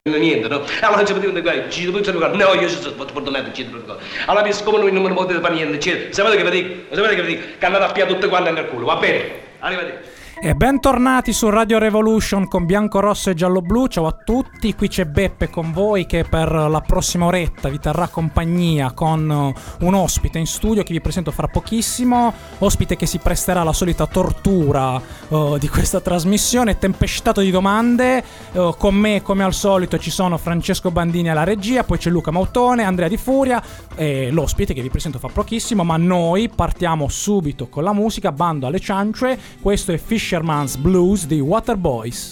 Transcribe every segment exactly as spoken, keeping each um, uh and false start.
niente, no? Allora ci potevano dire, ci potevano dire, no, io sono fortunato, ci potevano dire. Allora, siccome noi non me ne potete fare niente, sapete che vi dico? Sapete che vi dico? Che andate a piare tutte quante nel culo, va bene? Arrivederci. E bentornati su Radio Revolution con Bianco Rosso e Giallo Blu. Ciao a tutti, qui c'è Beppe con voi che per la prossima oretta vi terrà compagnia con un ospite in studio che vi presento fra pochissimo. Ospite che si presterà alla solita tortura uh, di questa trasmissione, tempestato di domande. Uh, con me come al solito ci sono Francesco Bandini alla regia, poi c'è Luca Mautone, Andrea Di Furia e l'ospite che vi presento fra pochissimo. Ma noi partiamo subito con la musica, bando alle ciance. Questo è Fish Fisherman's Blues di Waterboys.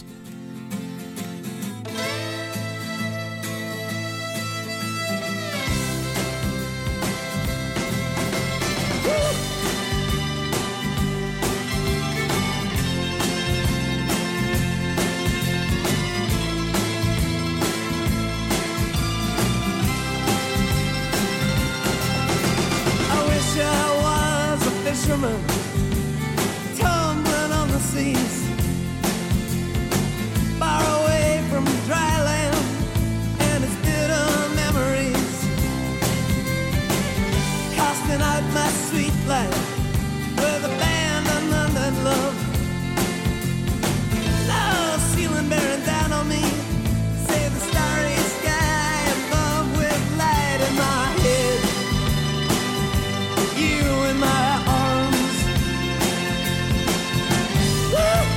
I wish I was a fisherman, tumbling on the seas, far away from dry land and its bitter memories, casting out my sweet life with abandonment and love. Love ceiling bearing down on me, save the starry sky above with light in my head, you in my arms. Woo!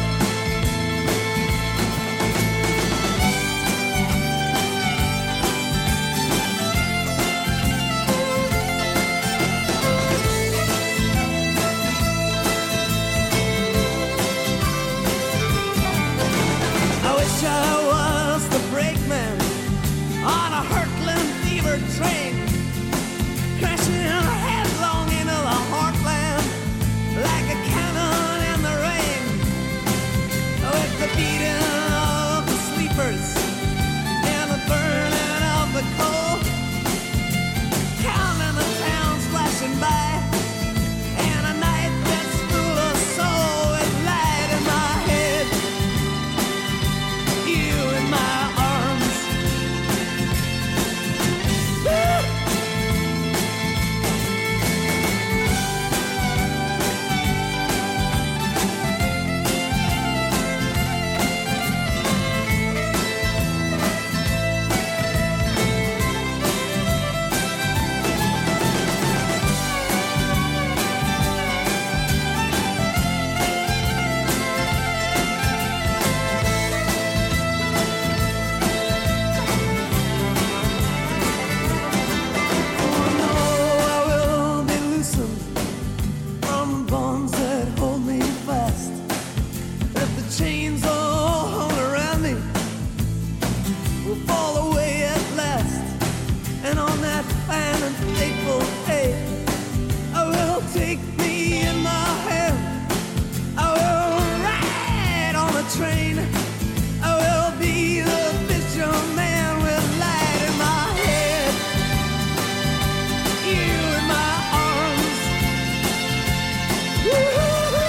I wish I was the brakeman on a hurtling fever train, crashing headlong into the heartland like a cannon in the rain, with the beating of the sleepers and the burning of the coal, counting the towns flashing by, and a night that's full of soul with light in my head, you in my arms. Woo! Oh no, I will be loosened from bonds that hold me fast. If the chains all hung around me will fall away at last, and on that fine and fateful day, I will take me in my hand. I will ride on a train. I will be the fisherman with light in my head, you in my arms. Woo-hoo-hoo.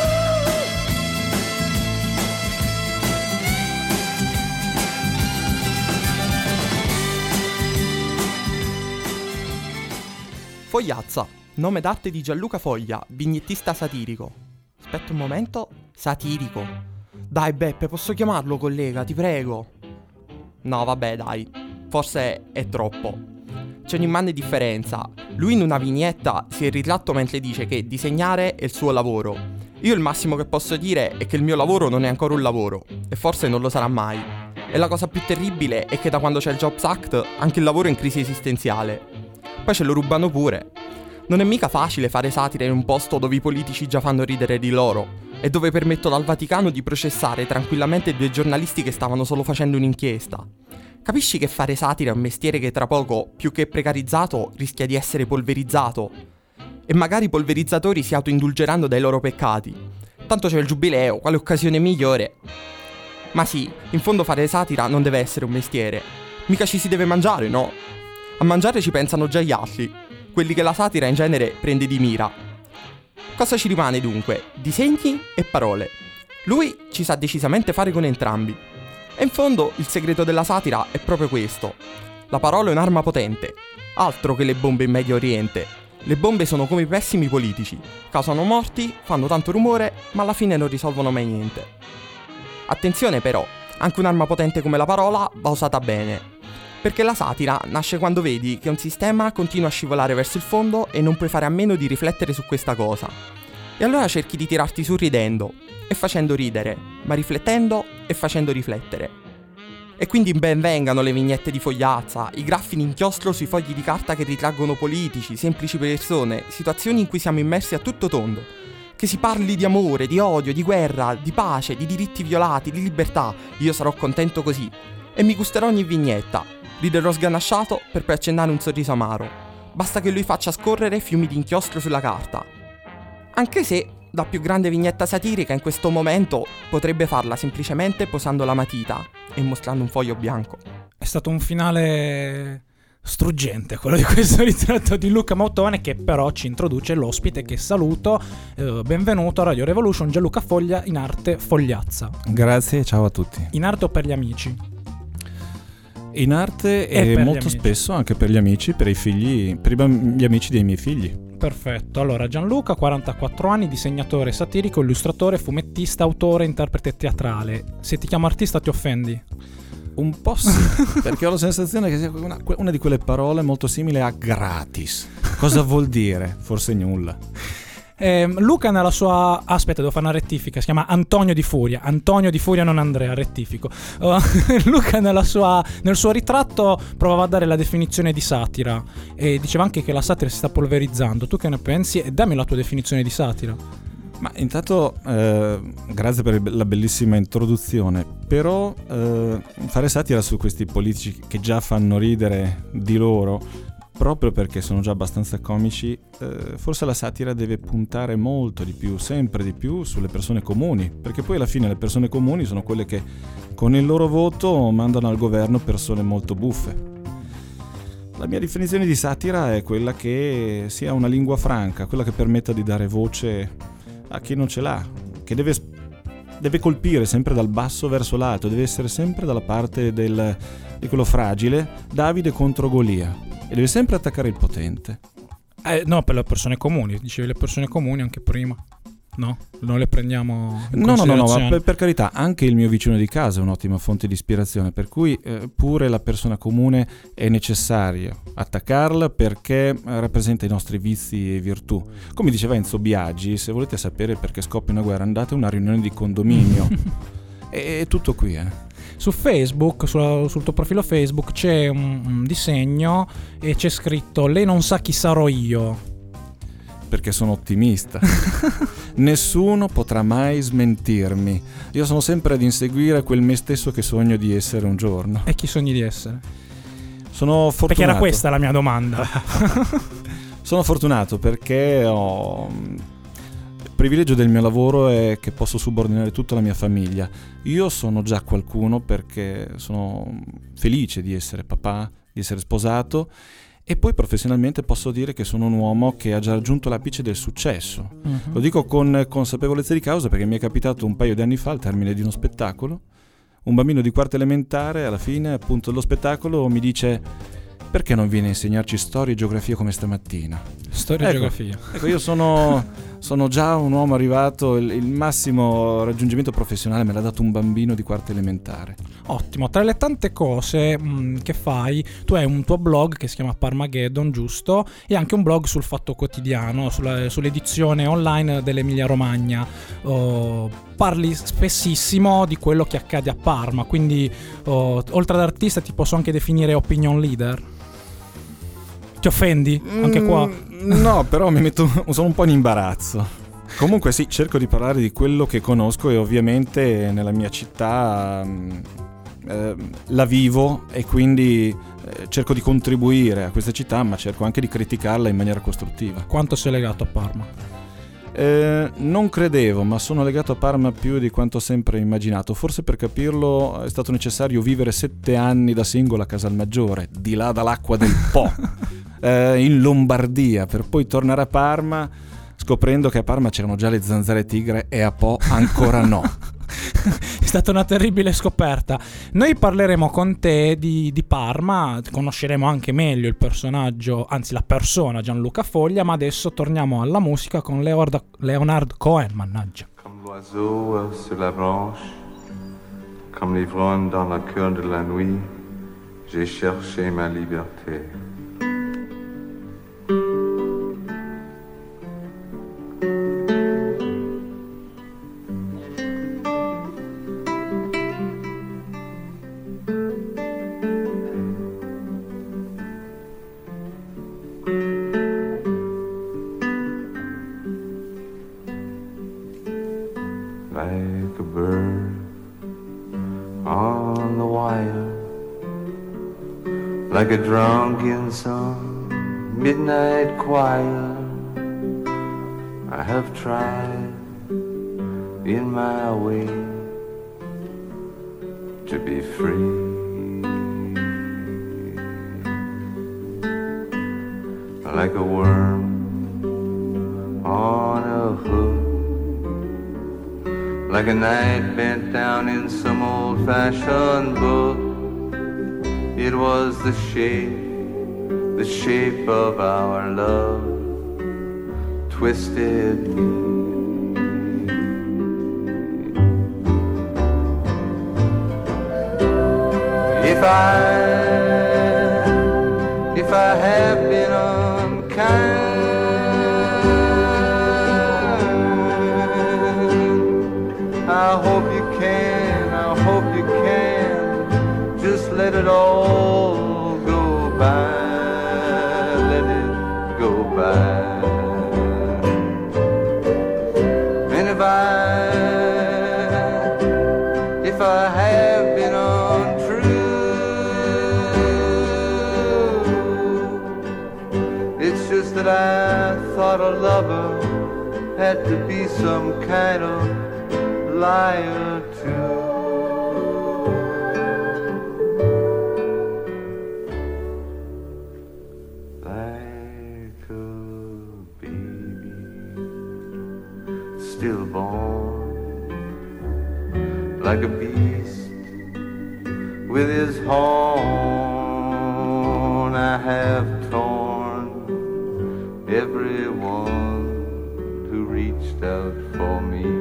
Fogliazza, nome d'arte di Gianluca Foglia, vignettista satirico. Aspetta un momento, satirico. Dai Beppe, posso chiamarlo collega, ti prego. No vabbè dai, forse è troppo. C'è un'immane differenza. Lui in una vignetta si è ritratto mentre dice che disegnare è il suo lavoro. Io il massimo che posso dire è che il mio lavoro non è ancora un lavoro, e forse non lo sarà mai. E la cosa più terribile è che da quando c'è il Jobs Act anche il lavoro è in crisi esistenziale. Poi ce lo rubano pure. Non è mica facile fare satira in un posto dove i politici già fanno ridere di loro e dove permettono al Vaticano di processare tranquillamente due giornalisti che stavano solo facendo un'inchiesta. Capisci che fare satira è un mestiere che tra poco, più che precarizzato, rischia di essere polverizzato? E magari i polverizzatori si autoindulgeranno dai loro peccati. Tanto c'è il giubileo, quale occasione migliore? Ma sì, in fondo fare satira non deve essere un mestiere. Mica ci si deve mangiare, no? A mangiare ci pensano già gli altri, quelli che la satira in genere prende di mira. Cosa ci rimane dunque? Disegni e parole. Lui ci sa decisamente fare con entrambi. E in fondo il segreto della satira è proprio questo. La parola è un'arma potente, altro che le bombe in Medio Oriente. Le bombe sono come i pessimi politici, causano morti, fanno tanto rumore, ma alla fine non risolvono mai niente. Attenzione però, anche un'arma potente come la parola va usata bene, perché la satira nasce quando vedi che un sistema continua a scivolare verso il fondo e non puoi fare a meno di riflettere su questa cosa. E allora cerchi di tirarti su ridendo e facendo ridere, ma riflettendo e facendo riflettere. E quindi ben vengano le vignette di Fogliazza, i graffi in inchiostro sui fogli di carta che ritraggono politici, semplici persone, situazioni in cui siamo immersi a tutto tondo. Che si parli di amore, di odio, di guerra, di pace, di diritti violati, di libertà, io sarò contento così. E mi gusterò ogni vignetta, riderò sganasciato per poi accennare un sorriso amaro. Basta che lui faccia scorrere fiumi di inchiostro sulla carta. Anche se la più grande vignetta satirica in questo momento potrebbe farla semplicemente posando la matita e mostrando un foglio bianco. È stato un finale struggente quello di questo ritratto di Luca Mautone, che però ci introduce l'ospite che saluto. Eh, benvenuto a Radio Revolution, Gianluca Foglia, in arte Fogliazza. Grazie, ciao a tutti. In arte o per gli amici? In arte E e, per gli molto amici. spesso anche per gli amici, per i figli, per i bam- gli amici dei miei figli. Perfetto, allora Gianluca, quarantaquattro anni, disegnatore satirico, illustratore, fumettista, autore, interprete teatrale. Se ti chiamo artista ti offendi? Un po' sì, perché ho la sensazione che sia una, una di quelle parole molto simile a gratis. Cosa vuol dire? Forse nulla. Eh, Luca nella sua... Aspetta, devo fare una rettifica. Si chiama Antonio Di Furia. Antonio Di Furia, non Andrea, rettifico. Uh, Luca nella sua... nel suo ritratto provava a dare la definizione di satira e diceva anche che la satira si sta polverizzando. Tu che ne pensi? E dammi la tua definizione di satira. Ma intanto eh, grazie per la bellissima introduzione, però eh, fare satira su questi politici che già fanno ridere di loro, proprio perché sono già abbastanza comici, eh, forse la satira deve puntare molto di più, sempre di più, sulle persone comuni, perché poi alla fine le persone comuni sono quelle che con il loro voto mandano al governo persone molto buffe. La mia definizione di satira è quella che sia una lingua franca, quella che permetta di dare voce a chi non ce l'ha, che deve, deve colpire sempre dal basso verso l'alto, deve essere sempre dalla parte del, di quello fragile, Davide contro Golia, e deve sempre attaccare il potente. Eh, no, per le persone comuni. Dicevi le persone comuni anche prima. No? Non le prendiamo in No, no, no, no, ma considerazione. per, per carità, anche il mio vicino di casa è un'ottima fonte di ispirazione, per cui eh, pure la persona comune è necessario attaccarla perché eh, rappresenta i nostri vizi e virtù. Come diceva Enzo Biagi, se volete sapere perché scoppia una guerra, andate a una riunione di condominio. È tutto qui, eh. Su Facebook, sulla- sul tuo profilo Facebook c'è un, un disegno e c'è scritto: lei non sa chi sarò io. Perché sono ottimista. Nessuno potrà mai smentirmi. Io sono sempre ad inseguire quel me stesso che sogno di essere un giorno. E chi sogni di essere? Sono fortunato. Perché era questa la mia domanda. Sono fortunato perché ho... Il privilegio del mio lavoro è che posso subordinare tutta la mia famiglia. Io sono già qualcuno perché sono felice di essere papà, di essere sposato, e poi professionalmente posso dire che sono un uomo che ha già raggiunto l'apice del successo. Mhm. Lo dico con consapevolezza di causa perché mi è capitato un paio di anni fa al termine di uno spettacolo. Un bambino di quarta elementare alla fine appunto dello spettacolo mi dice: perché non viene a insegnarci storia e geografia come stamattina? Storia e Ecco, geografia. Ecco, io sono, sono già un uomo arrivato, il, il massimo raggiungimento professionale me l'ha dato un bambino di quarta elementare. Ottimo, tra le tante cose mh, che fai, tu hai un tuo blog che si chiama Parmageddon, giusto? E anche un blog sul Fatto Quotidiano, sulla- sull'edizione online dell'Emilia Romagna. Oh, parli spessissimo di quello che accade a Parma, quindi oh, oltre ad artista ti posso anche definire opinion leader. Ti offendi? Anche qua? Mm, no, però mi metto, sono un po' in imbarazzo. Comunque sì, cerco di parlare di quello che conosco e ovviamente nella mia città mh, eh, la vivo e quindi eh, cerco di contribuire a questa città, ma cerco anche di criticarla in maniera costruttiva. Quanto sei legato a Parma? Eh, non credevo, ma sono legato a Parma più di quanto ho sempre immaginato. Forse per capirlo è stato necessario vivere sette anni da singolo a Casalmaggiore, di là dall'acqua del Po, eh, in Lombardia, per poi tornare a Parma scoprendo che a Parma c'erano già le zanzare tigre e a Po ancora no. è stata una terribile scoperta. Noi parleremo con te di, di Parma, conosceremo anche meglio il personaggio, anzi la persona Gianluca Foglia, ma adesso torniamo alla musica con Leonard, Leonard Cohen, mannaggia. Comme l'oiseau sur la branche, comme l'ivrogne dans la cour de la nuit, j'ai cherché ma liberté. Like a bird on the wire, like a drunk in some midnight choir, I have tried in my way to be free. Like a worm on a hook, like a night bent down in some old-fashioned book. It was the shape, the shape of our love twisted me. If I, if I have been unkind, I hope you can, I hope you can just let it all go by, let it go by. And if I, if I have been untrue, it's just that I thought a lover had to be some kind of liar too. Like a baby stillborn, like a beast with his horn, I have torn everyone who reached out for me.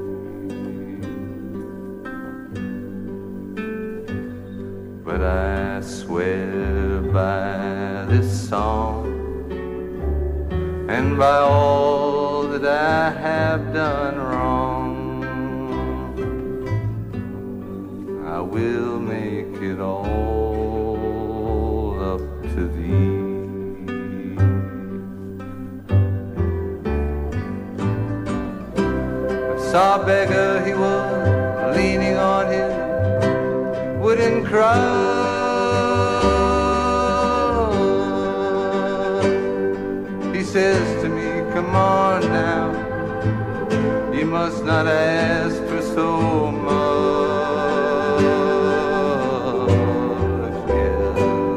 But I swear by this song and by all that I have done wrong, I will make it all up to thee. I saw a beggar, he was leaning on his wooden cross. He says to me, come on now, you must not ask for so much, yeah.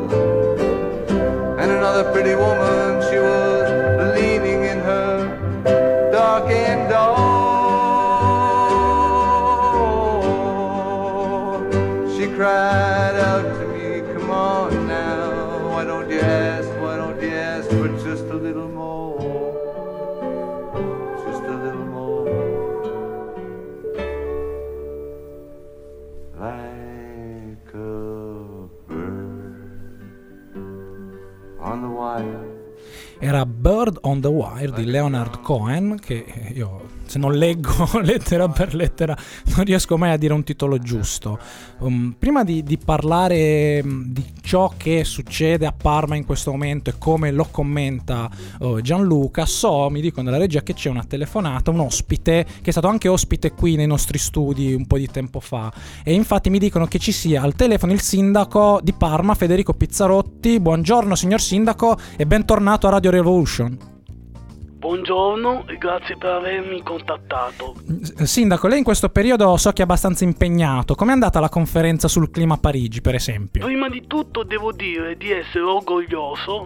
And another pretty woman, she was leaning in her dark and dark. Cried out to me, come on now, why don't you ask, why don't you ask for just a little more, just a little more. Like a bird on the wire. Era Bird on the Wire di Leonard Cohen, che io, se non leggo lettera per lettera, non riesco mai a dire un titolo giusto. Um, prima di, di parlare um, di ciò che succede a Parma in questo momento e come lo commenta uh, Gianluca, so, mi dicono dalla regia, che c'è una telefonata, un ospite, che è stato anche ospite qui nei nostri studi un po' di tempo fa. E infatti mi dicono che ci sia al telefono il sindaco di Parma, Federico Pizzarotti. Buongiorno signor sindaco e bentornato a Radio Revolution. Buongiorno e grazie per avermi contattato. Sindaco, lei in questo periodo so che è abbastanza impegnato. Com'è andata la conferenza sul clima a Parigi, per esempio? Prima di tutto devo dire di essere orgoglioso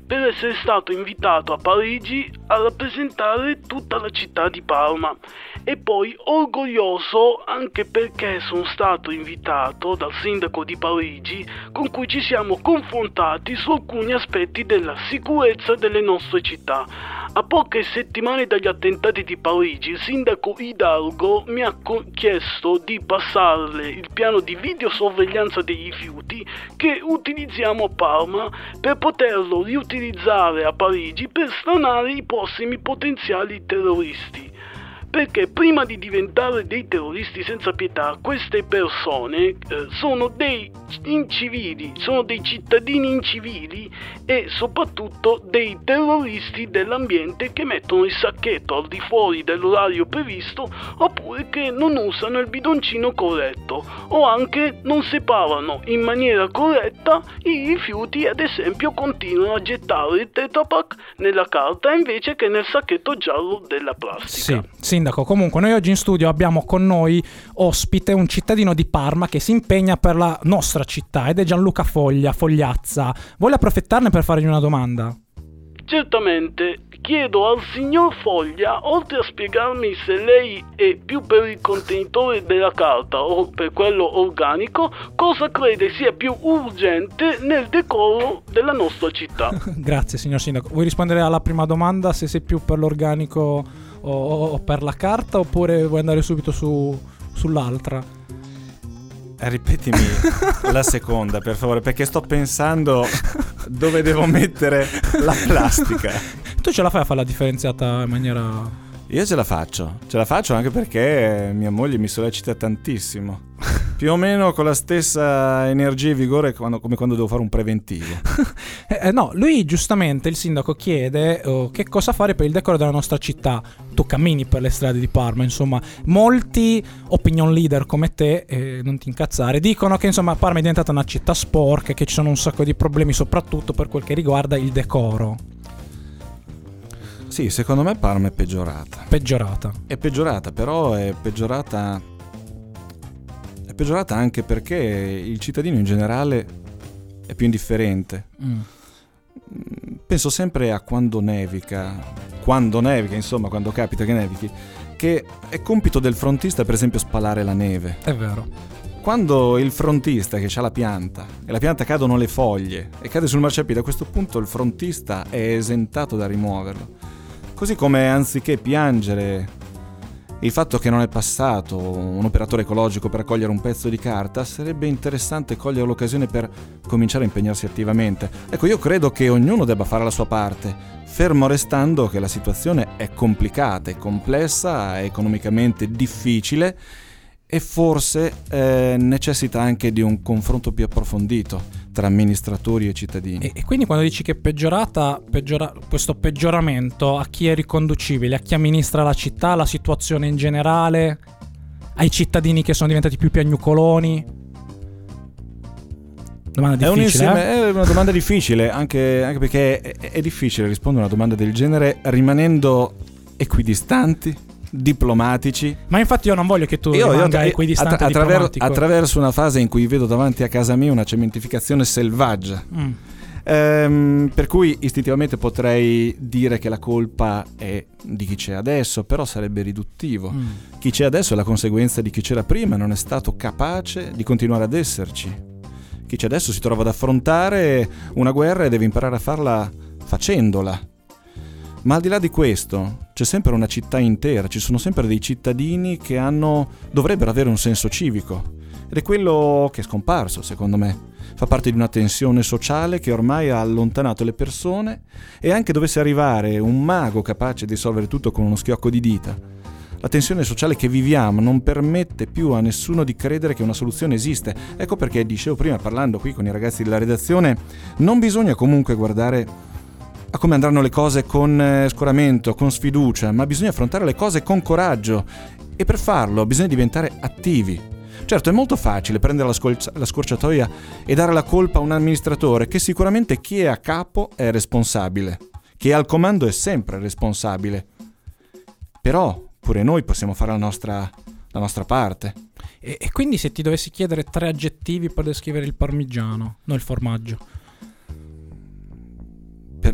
per essere stato invitato a Parigi a rappresentare tutta la città di Parma. E poi orgoglioso anche perché sono stato invitato dal sindaco di Parigi, con cui ci siamo confrontati su alcuni aspetti della sicurezza delle nostre città. A poche settimane dagli attentati di Parigi, il sindaco Hidalgo mi ha co- chiesto di passarle il piano di videosorveglianza dei rifiuti che utilizziamo a Parma per poterlo riutilizzare a Parigi per stanare i prossimi potenziali terroristi. Perché prima di diventare dei terroristi senza pietà, queste persone eh, sono dei incivili, sono dei cittadini incivili e soprattutto dei terroristi dell'ambiente che mettono il sacchetto al di fuori dell'orario previsto, oppure che non usano il bidoncino corretto o anche non separano in maniera corretta i rifiuti, ad esempio continuano a gettare il Tetra Pak nella carta invece che nel sacchetto giallo della plastica. Sì, sindaco, comunque noi oggi in studio abbiamo con noi ospite un cittadino di Parma che si impegna per la nostra città ed è Gianluca Foglia, Fogliazza. Vuole approfittarne per fargli una domanda? Certamente, chiedo al signor Foglia, oltre a spiegarmi se lei è più per il contenitore della carta o per quello organico, cosa crede sia più urgente nel decoro della nostra città. Grazie signor sindaco. Vuoi rispondere alla prima domanda, se sei più per l'organico o, o per la carta, oppure vuoi andare subito su, sull'altra? Eh, ripetimi la seconda, per favore, perché sto pensando dove devo mettere la plastica. Tu ce la fai a fare la differenziata in maniera... Io ce la faccio, ce la faccio anche perché mia moglie mi sollecita tantissimo. Più o meno con la stessa energia e vigore quando, come quando devo fare un preventivo. eh, no, lui giustamente, il sindaco, chiede oh, che cosa fare per il decoro della nostra città. Tu cammini per le strade di Parma, insomma, molti opinion leader come te, eh, non ti incazzare, dicono che insomma Parma è diventata una città sporca e che ci sono un sacco di problemi, soprattutto per quel che riguarda il decoro. Sì, secondo me Parma è peggiorata. Peggiorata. È peggiorata, però è peggiorata... È peggiorata anche perché il cittadino in generale è più indifferente. Mm. Penso sempre a quando nevica, quando nevica, insomma, quando capita che nevichi, che è compito del frontista, per esempio, spalare la neve. È vero. Quando il frontista che ha la pianta e la pianta cadono le foglie e cade sul marciapiede, a questo punto il frontista è esentato da rimuoverlo. Così come anziché piangere il fatto che non è passato un operatore ecologico per raccogliere un pezzo di carta, sarebbe interessante cogliere l'occasione per cominciare a impegnarsi attivamente. Ecco, io credo che ognuno debba fare la sua parte, fermo restando che la situazione è complicata, è complessa, è economicamente difficile e forse eh, necessita anche di un confronto più approfondito tra amministratori e cittadini. E, e quindi quando dici che è peggiorata, peggiora, questo peggioramento a chi è riconducibile? A chi amministra la città, la situazione in generale, ai cittadini che sono diventati più piagnucoloni? Domanda difficile, è, un insieme, eh? è una domanda difficile, anche, anche perché è, è difficile rispondere a una domanda del genere rimanendo equidistanti, diplomatici. Ma infatti io non voglio che tu io, rimanga io, equidistante attra- attraver- diplomatico. attraverso una fase in cui vedo davanti a casa mia una cementificazione selvaggia, mm. ehm, per cui istintivamente potrei dire che la colpa è di chi c'è adesso, però sarebbe riduttivo. mm. Chi c'è adesso è la conseguenza di chi c'era prima e non è stato capace di continuare ad esserci. Chi c'è adesso si trova ad affrontare una guerra e deve imparare a farla facendola. Ma al di là di questo c'è sempre una città intera, ci sono sempre dei cittadini che hanno, dovrebbero avere un senso civico, ed è quello che è scomparso, secondo me. Fa parte di una tensione sociale che ormai ha allontanato le persone, e anche dovesse arrivare un mago capace di risolvere tutto con uno schiocco di dita, la tensione sociale che viviamo non permette più a nessuno di credere che una soluzione esiste. Ecco perché dicevo prima, parlando qui con i ragazzi della redazione, non bisogna comunque guardare a come andranno le cose con eh, scoramento, con sfiducia, ma bisogna affrontare le cose con coraggio, e per farlo bisogna diventare attivi. Certo, è molto facile prendere la, scol- la scorciatoia e dare la colpa a un amministratore, che sicuramente chi è a capo è responsabile, chi è al comando è sempre responsabile, però pure noi possiamo fare la nostra, la nostra parte. E, e quindi se ti dovessi chiedere tre aggettivi per descrivere il parmigiano, non il formaggio. Per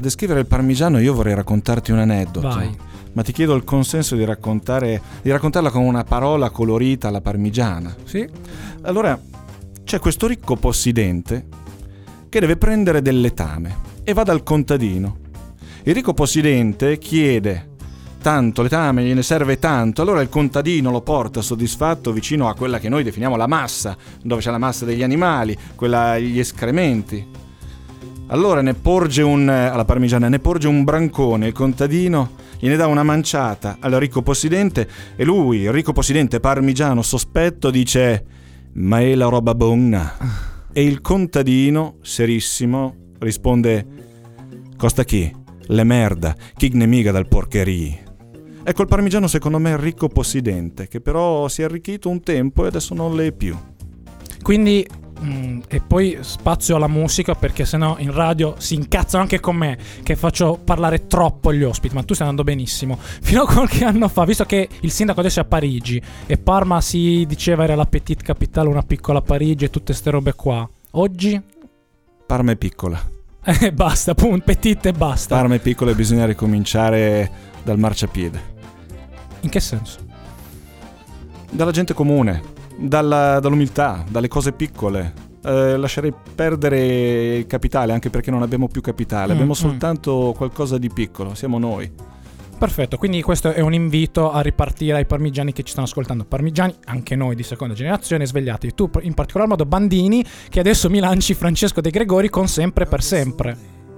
descrivere il parmigiano io vorrei raccontarti un aneddoto. Vai. Ma ti chiedo il consenso di raccontare di raccontarla con una parola colorita alla parmigiana. Sì. Allora, c'è questo ricco possidente che deve prendere del letame e va dal contadino. Il ricco possidente chiede tanto letame, gliene serve tanto, allora il contadino lo porta soddisfatto vicino a quella che noi definiamo la massa, dove c'è la massa degli animali, quella gli escrementi. Allora ne porge un alla parmigiana ne porge un brancone, il contadino gliene dà una manciata al ricco possidente e lui, il ricco possidente parmigiano sospetto, dice: "Ma è la roba buona". E il contadino, serissimo, risponde: "Costa chi? Le merda, chi ne miga dal porcherie". Ecco, il parmigiano secondo me è il ricco possidente, che però si è arricchito un tempo e adesso non le è più. Quindi mm, e poi spazio alla musica, perché sennò in radio si incazzano anche con me che faccio parlare troppo gli ospiti, ma tu stai andando benissimo. Fino a qualche anno fa, visto che il sindaco adesso è a Parigi e Parma si diceva era la petite capitale, una piccola Parigi e tutte ste robe qua, oggi Parma è piccola. eh, basta, punto, petite e basta. Parma è piccola e bisogna ricominciare dal marciapiede. In che senso? Dalla gente comune, dalla, dall'umiltà, dalle cose piccole. Eh, lascerei perdere il capitale, anche perché non abbiamo più capitale, Mm, abbiamo mm. soltanto qualcosa di piccolo, siamo noi. Perfetto, quindi questo è un invito a ripartire ai parmigiani che ci stanno ascoltando. Parmigiani, anche noi di seconda generazione, svegliatevi. Tu in particolar modo Bandini, che adesso mi lanci Francesco De Gregori con Sempre per sempre.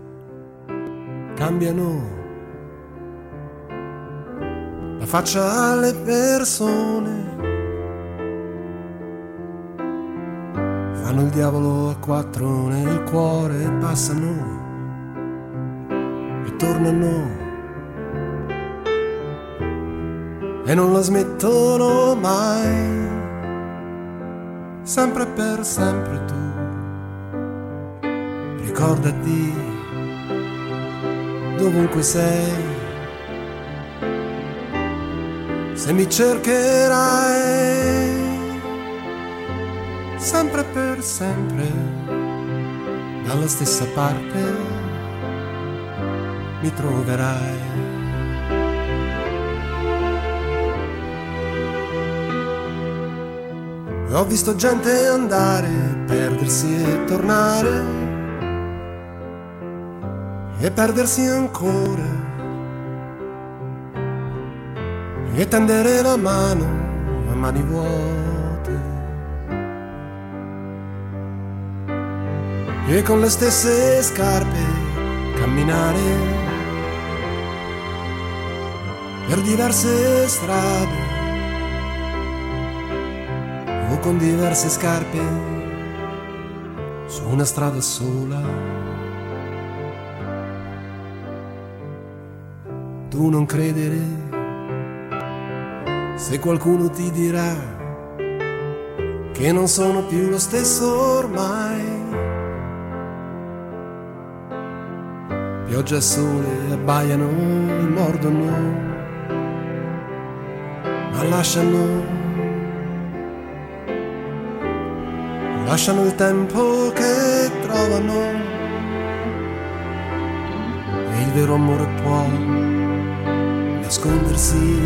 Cambiano la faccia alle persone, fanno il diavolo a quattro nel cuore, passano e tornano e non la smettono mai, sempre per sempre tu, ricordati dovunque sei, se mi cercherai, sempre per sempre, dalla stessa parte mi troverai. Ho visto gente andare, perdersi e tornare, e perdersi ancora, e tendere la mano a mani vuote, e con le stesse scarpe camminare per diverse strade, o con diverse scarpe su una strada sola. Tu non credere se qualcuno ti dirà che non sono più lo stesso ormai. Pioggia e sole abbaiano e mordono, ma lasciano lasciano il tempo che trovano, e il vero amore può nascondersi,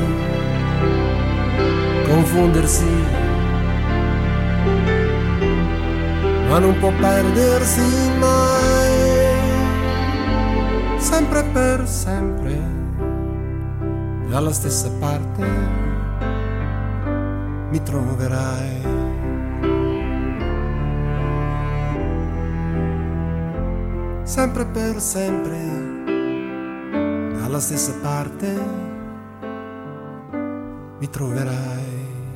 confondersi, ma non può perdersi mai, sempre per sempre, dalla stessa parte mi troverai. Sempre per sempre, dalla stessa parte mi troverai.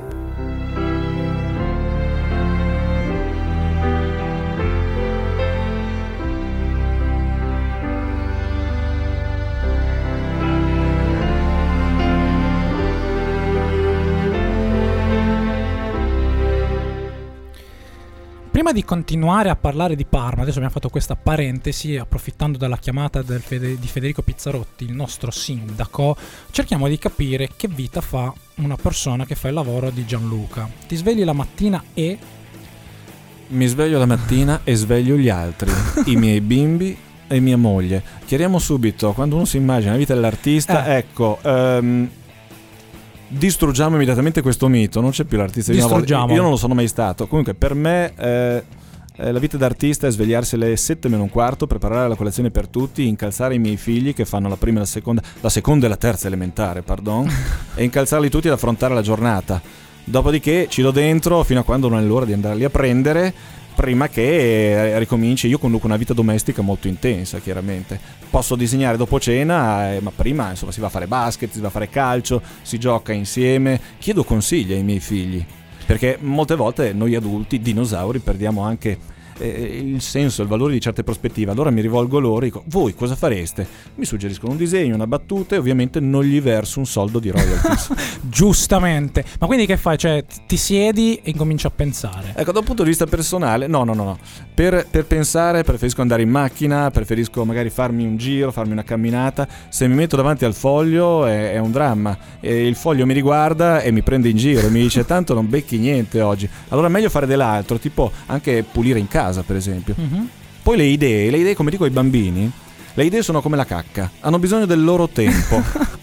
Prima di continuare a parlare di Parma, adesso abbiamo fatto questa parentesi, approfittando della chiamata del Fede- di Federico Pizzarotti, il nostro sindaco, cerchiamo di capire che vita fa una persona che fa il lavoro di Gianluca. Ti svegli la mattina e... Mi sveglio la mattina e sveglio gli altri, i miei bimbi e mia moglie. Chiariamo subito, quando uno si immagina la vita dell'artista, Eh. ecco, ehm, distruggiamo immediatamente questo mito, non c'è più l'artista di una volta. Distruggiamo. Io non lo sono mai stato. Comunque per me eh, eh, la vita d'artista è svegliarsi alle sette meno un quarto, preparare la colazione per tutti, incalzare i miei figli che fanno la prima e la seconda, la seconda e la terza elementare, pardon, e incalzarli tutti ad affrontare la giornata. Dopodiché ci do dentro fino a quando non è l'ora di andarli a prendere, prima che ricominci. Io conduco una vita domestica molto intensa, chiaramente. Posso disegnare dopo cena, eh, ma prima insomma si va a fare basket, si va a fare calcio, si gioca insieme. Chiedo consigli ai miei figli, perché molte volte noi adulti, dinosauri, perdiamo anche eh, il senso, il valore di certe prospettive. Allora mi rivolgo a loro e dico: voi cosa fareste? Mi suggeriscono un disegno, una battuta, e ovviamente non gli verso un soldo di royalties. Giustamente. Ma quindi che fai? Cioè ti siedi e incominci a pensare? Ecco, da un punto di vista personale, no, no, no, no. Per, per pensare preferisco andare in macchina, preferisco magari farmi un giro, farmi una camminata. Se mi metto davanti al foglio è, è un dramma. E il foglio mi riguarda e mi prende in giro, mi dice: tanto non becchi niente oggi. Allora è meglio fare dell'altro, tipo anche pulire in casa, per esempio. Mhm. Poi le idee, le idee, come dico ai bambini, le idee sono come la cacca, hanno bisogno del loro tempo.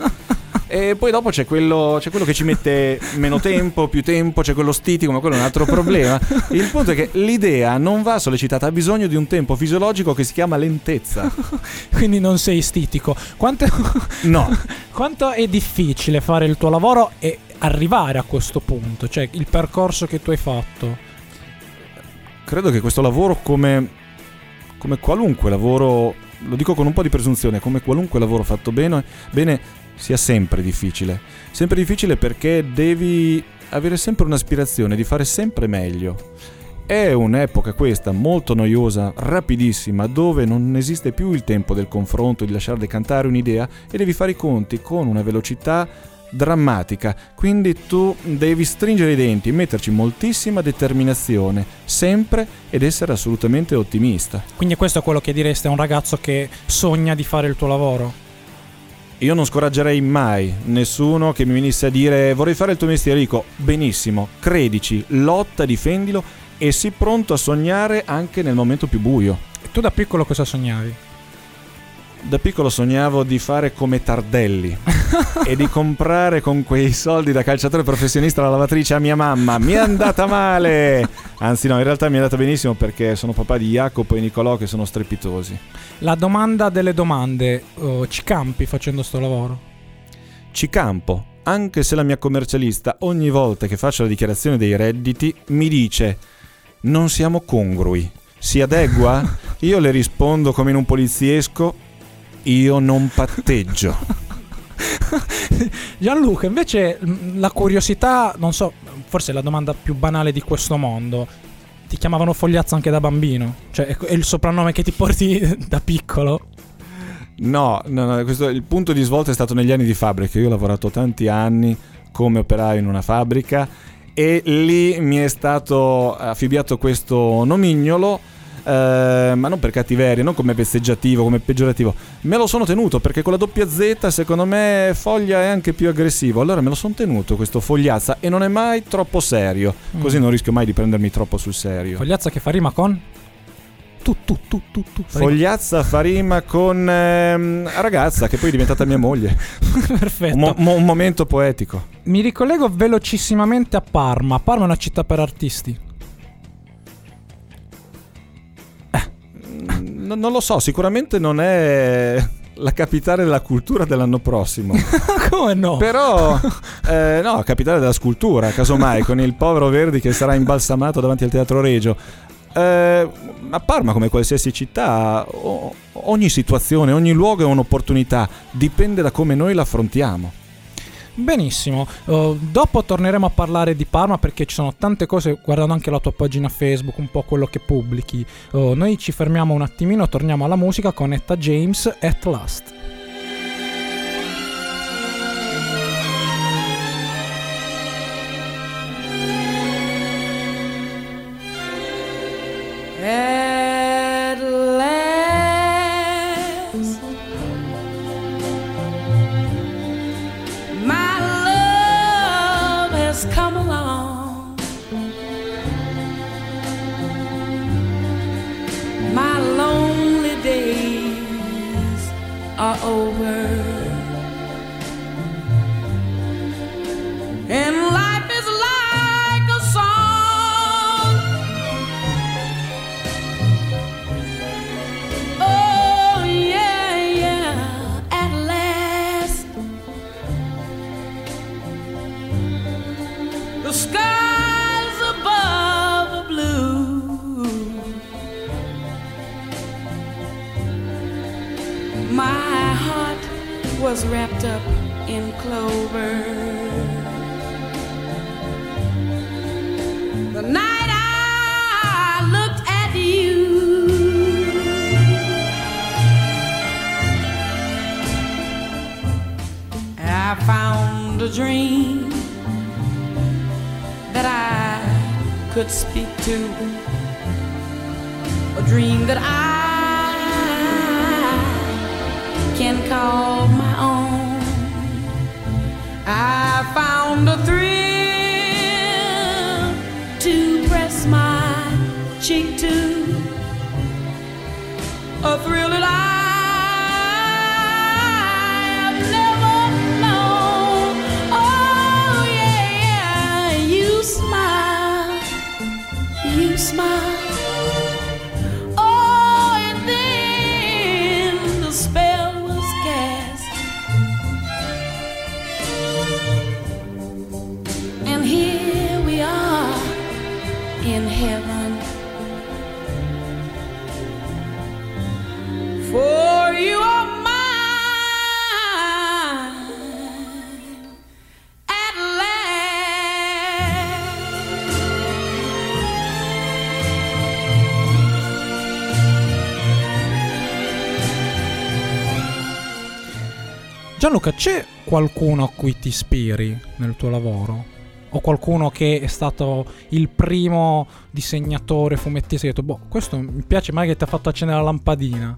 E poi dopo c'è quello, c'è quello che ci mette meno tempo, più tempo, c'è quello stitico, ma quello è un altro problema. Il punto è che l'idea non va sollecitata, ha bisogno di un tempo fisiologico che si chiama lentezza. Quindi non sei stitico. Quanto, No. quanto è difficile fare il tuo lavoro e arrivare a questo punto? Cioè il percorso che tu hai fatto? Credo che questo lavoro, come, come qualunque lavoro, lo dico con un po' di presunzione, come qualunque lavoro fatto bene, bene sia sempre difficile. Sempre difficile perché devi avere sempre un'aspirazione di fare sempre meglio. È un'epoca questa molto noiosa, rapidissima, dove non esiste più il tempo del confronto, di lasciare decantare un'idea, e devi fare i conti con una velocità drammatica. Quindi tu devi stringere i denti, metterci moltissima determinazione sempre ed essere assolutamente ottimista. Quindi questo è quello che diresti a un ragazzo che sogna di fare il tuo lavoro? Io non scoraggerei mai nessuno che mi venisse a dire: vorrei fare il tuo mestiere. Dico: benissimo, credici, lotta, difendilo e sii pronto a sognare anche nel momento più buio. E tu da piccolo cosa sognavi? Da piccolo sognavo di fare come Tardelli e di comprare con quei soldi da calciatore professionista la lavatrice a mia mamma. Mi è andata male! Anzi no, in realtà mi è andata benissimo, perché sono papà di Jacopo e Nicolò, che sono strepitosi. La domanda delle domande, uh, ci campi facendo sto lavoro? Ci campo, anche se la mia commercialista ogni volta che faccio la dichiarazione dei redditi mi dice: non siamo congrui, si adegua? Io le rispondo come in un poliziesco: io non patteggio. Gianluca, invece la curiosità, non so, forse è la domanda più banale di questo mondo. Ti chiamavano Fogliazza anche da bambino? Cioè è il soprannome che ti porti da piccolo? No, no, no, questo, il punto di svolta è stato negli anni di fabbrica. Io ho lavorato tanti anni come operaio in una fabbrica e lì mi è stato affibbiato questo nomignolo. Uh, ma non per cattiveria, non come vezzeggiativo, come peggiorativo. Me lo sono tenuto perché con la doppia Z secondo me Foglia è anche più aggressivo. Allora me lo sono tenuto questo Fogliazza, e non è mai troppo serio, mm. così non rischio mai di prendermi troppo sul serio. Fogliazza che fa rima con? Tu tu tu tu tu Fogliazza fa rima con ehm, ragazza, che poi è diventata mia moglie. Perfetto. Un, mo- mo- un momento poetico. Mi ricollego velocissimamente a Parma. Parma è una città per artisti. No, non lo so, sicuramente non è la capitale della cultura dell'anno prossimo. Come no? Però eh, no, capitale della scultura, casomai, con il povero Verdi che sarà imbalsamato davanti al Teatro Regio. Eh, a Parma, come qualsiasi città, o, ogni situazione, ogni luogo è un'opportunità, dipende da come noi la affrontiamo. Benissimo, uh, dopo torneremo a parlare di Parma, perché ci sono tante cose, guardando anche la tua pagina Facebook, un po' quello che pubblichi. Uh, noi ci fermiamo un attimino, torniamo alla musica con Etta James, At Last. At last, my love has come along. My lonely days are over, and life is like a song. Oh yeah, yeah, at last the skies above are blue. My heart was wrapped up in clover the night I looked at you. I found a dream that I could speak to, a dream that I can call my own. I found a thrill to press my cheek to, a thrill that I have never known. Oh yeah, yeah, you smile, you smile. Oh, and then the spell was cast, and here we are in heaven. For you are mine at last. Gianluca, c'è qualcuno a cui ti ispiri nel tuo lavoro? O qualcuno che è stato il primo disegnatore, fumettista, che ha detto, boh, questo mi piace, magari che ti ha fatto accendere la lampadina?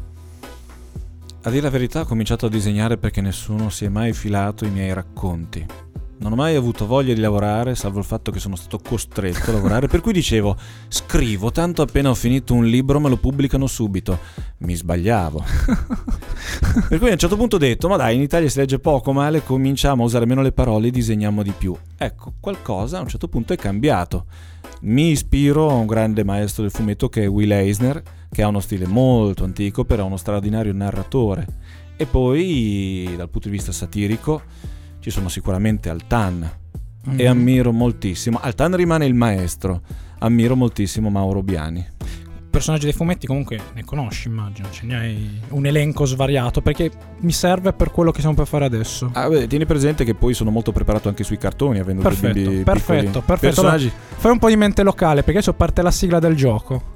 A dire la verità, ho cominciato a disegnare perché nessuno si è mai filato i miei racconti. Non ho mai avuto voglia di lavorare, salvo il fatto che sono stato costretto a lavorare, per cui dicevo, scrivo, tanto appena ho finito un libro me lo pubblicano subito. Mi sbagliavo. Per cui a un certo punto ho detto, ma dai, in Italia si legge poco male, cominciamo a usare meno le parole e disegniamo di più. Ecco, qualcosa a un certo punto è cambiato. Mi ispiro a un grande maestro del fumetto che è Will Eisner, che ha uno stile molto antico, però è uno straordinario narratore. E poi, dal punto di vista satirico, ci sono sicuramente Altan, mm-hmm. e ammiro moltissimo. Altan rimane il maestro, ammiro moltissimo Mauro Biani. Personaggi dei fumetti comunque ne conosci, immagino, ce ne hai un elenco svariato, perché mi serve per quello che stiamo per fare adesso. Ah, beh, tieni presente che poi sono molto preparato anche sui cartoni, avendo perfetto, dei bimbi perfetto, piccoli. perfetto. Personaggi. Allora, fai un po' di mente locale, perché adesso parte la sigla del gioco.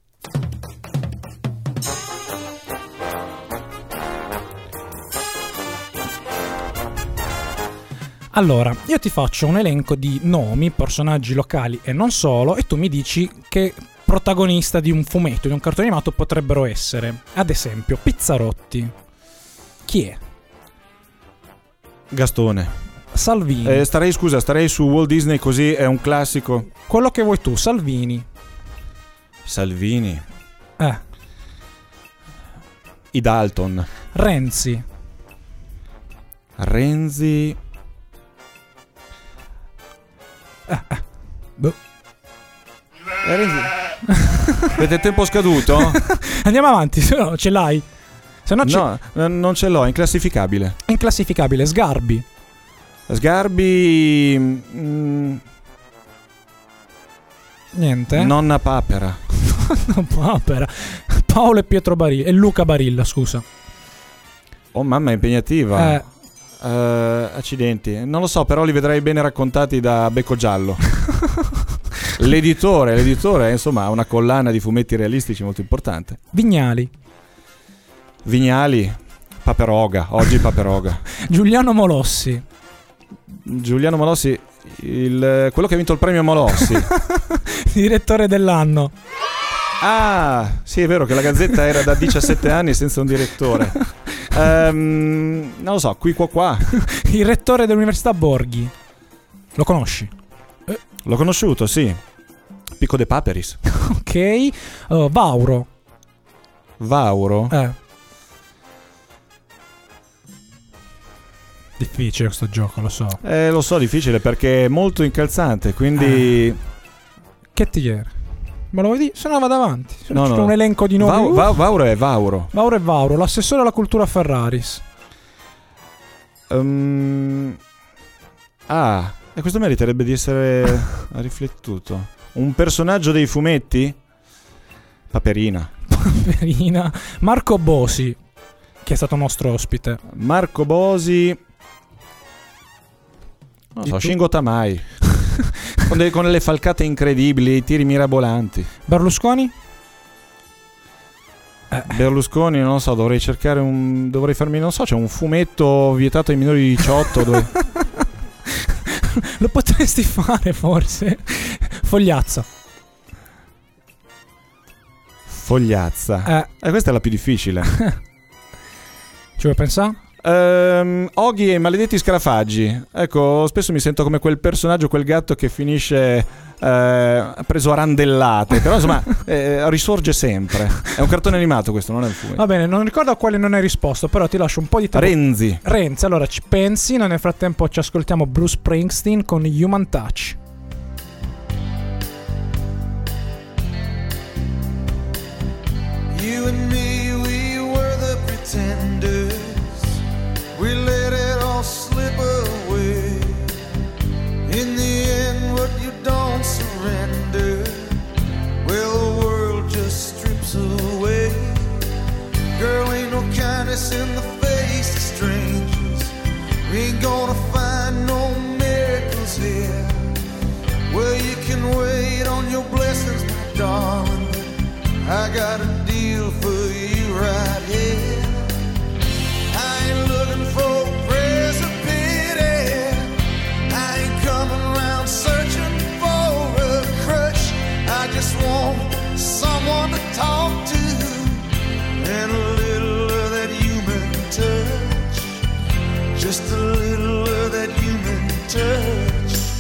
Allora, io ti faccio un elenco di nomi, personaggi locali e non solo, e tu mi dici che protagonista di un fumetto, di un cartone animato potrebbero essere. Ad esempio, Pizzarotti. Chi è? Gastone. Salvini. Eh, starei, scusa, starei su Walt Disney, così è un classico. Quello che vuoi tu, Salvini. Salvini. Eh. I Dalton. Renzi. Renzi. Eh, eh. Boh. Eh, Renzi. Avete tempo scaduto? Andiamo avanti, se no ce l'hai. Se no, no, c- non ce l'ho, è inclassificabile. Inclassificabile, Sgarbi. Sgarbi. Mm, Niente. Nonna Papera. Nonna Papera. Paolo e Pietro Barilla. E Luca Barilla, scusa. Oh mamma, è impegnativa. Eh. Uh, accidenti, non lo so, però li vedrei bene raccontati da Becco Giallo. L'editore, l'editore, insomma, ha una collana di fumetti realistici molto importante. Vignali. Vignali, Paperoga, oggi Paperoga. Giuliano Molossi. Giuliano Molossi, il, quello che ha vinto il premio Molossi. Direttore dell'anno. Ah, sì, è vero che la Gazzetta era da diciassette anni senza un direttore. Um, non lo so, qui qua qua. Il rettore dell'Università Borghi. Lo conosci? Eh. L'ho conosciuto, sì. Pico de Paperis. Ok. uh, Vauro. Vauro? Eh. Difficile questo gioco, lo so. Eh, lo so, difficile perché è molto incalzante, quindi... Eh. Che ti chiede? Me lo vuoi dire? Se no vado avanti. Se No, c'è no. un elenco di nomi. Va- Uh, Va- Vauro è Vauro. Vauro e Vauro, l'assessore alla cultura Ferraris. Ehm, Ah, e questo meriterebbe di essere riflettuto. Un personaggio dei fumetti? Paperina. Paperina. Marco Bosi, che è stato nostro ospite. Marco Bosi. Non Di so, tu? Shingo Tamai. con, de- con le falcate incredibili, i tiri mirabolanti. Berlusconi? Berlusconi, non lo so, dovrei cercare un. Dovrei farmi, non so, c'è un fumetto vietato ai minori di diciotto. Dove... Lo potresti fare forse. Fogliazza. Fogliazza. Eh, Eh, questa è la più difficile. ci vuoi pensare? Ehm, Oghi e i maledetti scarafaggi. Ecco, spesso mi sento come quel personaggio, quel gatto che finisce eh, preso a randellate. Però insomma, eh, risorge sempre. È un cartone animato questo, non è un fumetto. Va bene, non ricordo a quale non hai risposto, però ti lascio un po' di tempo. Renzi. Renzi, allora ci pensi. Noi nel frattempo ci ascoltiamo Bruce Springsteen con Human Touch. You and me, we were the pretenders. We let it all slip away. In the end, what you don't surrender, well, the world just strips away. Girl, ain't no kindness in the face of strangers. We ain't gonna find no miracles here. Well, you can wait on your blessings, my darling. I got a deal for you right here. I ain't looking for prayers of pity. I ain't coming around searching for a crutch. I just want someone to talk to and a little of that human touch. Just a little of that human touch.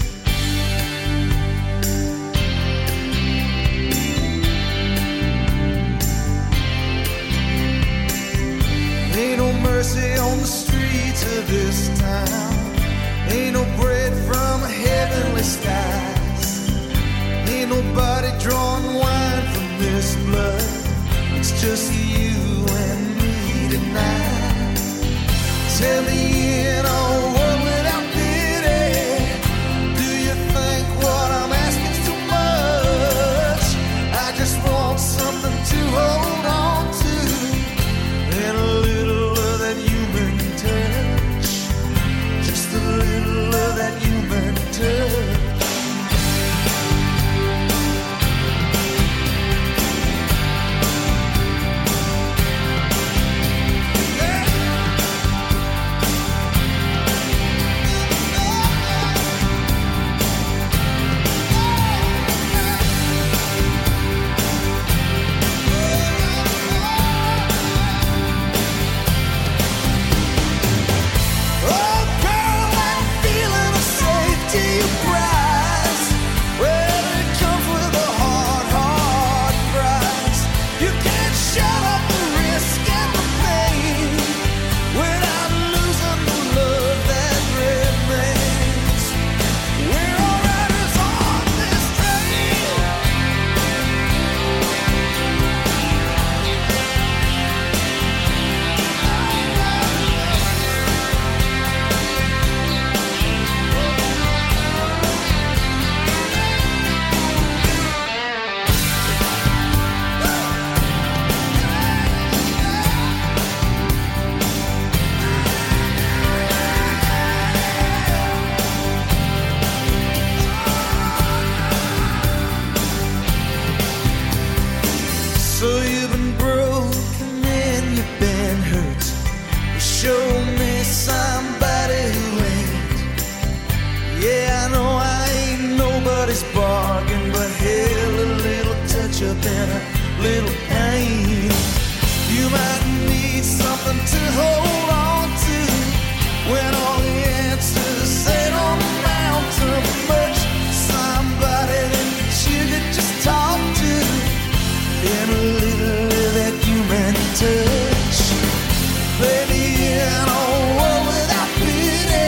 Ain't no mercy on the streets of this town. Ain't no bread from heavenly skies. Ain't nobody drawing wine from this blood. It's just you and me tonight. Tell me in a world without pity, do you think what I'm asking too much? I just want something to hold on to and a little of that human touch. Just a little of that human touch. So you've been broken and you've been hurt. You show me somebody who ain't. Yeah, I know I ain't nobody's bargain, but hell, a little touch up and a little pain. You might need something to hold on to when all the answers sit on the mountain. Much somebody that you could just talk to. And a little of that human touch. Let me in a world without pity.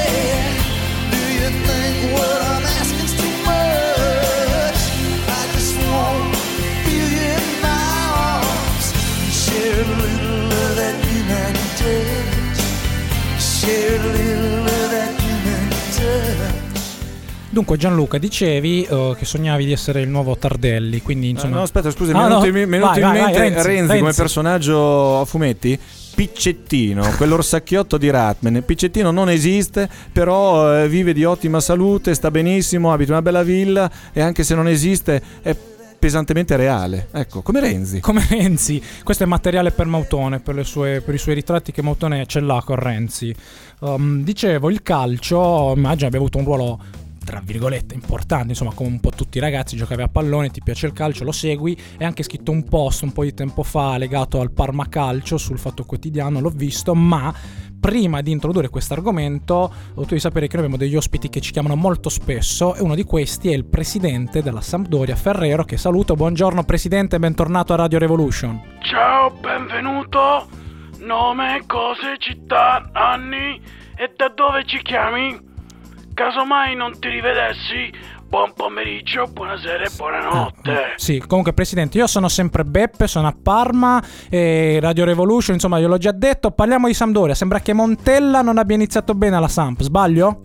Dunque Gianluca, dicevi uh, che sognavi di essere il nuovo Tardelli, quindi insomma... Ah, no, aspetta, scusa, Ah, mi è no. venuto, mi è venuto Vai, in vai, mente vai, Renzi, Renzi, come Renzi. personaggio a fumetti. Piccettino, quell'orsacchiotto di Ratman. Piccettino non esiste, però eh, vive di ottima salute, sta benissimo, abita in una bella villa e anche se non esiste è pesantemente reale. Ecco, come Renzi. Come Renzi, questo è materiale per Mautone, per, le sue, per i suoi ritratti che Mautone ce l'ha con Renzi. Um, dicevo, il calcio, immagino abbia avuto un ruolo tra virgolette importante, insomma, come un po' tutti i ragazzi, giocavi a pallone, ti piace il calcio, lo segui. Hai anche scritto un post un po' di tempo fa legato al Parma Calcio sul Fatto Quotidiano, l'ho visto, ma prima di introdurre questo argomento tu devi sapere che noi abbiamo degli ospiti che ci chiamano molto spesso e uno di questi è il presidente della Sampdoria, Ferrero, che saluto. Buongiorno presidente, bentornato a Radio Revolution. Ciao, benvenuto. Nome, cose, città, anni e da dove ci chiami? Casomai non ti rivedessi, buon pomeriggio, buonasera e buonanotte. Ah, sì, comunque presidente, io sono sempre Beppe, sono a Parma e Radio Revolution, insomma io l'ho già detto. Parliamo di Sampdoria, sembra che Montella non abbia iniziato bene alla Samp, sbaglio?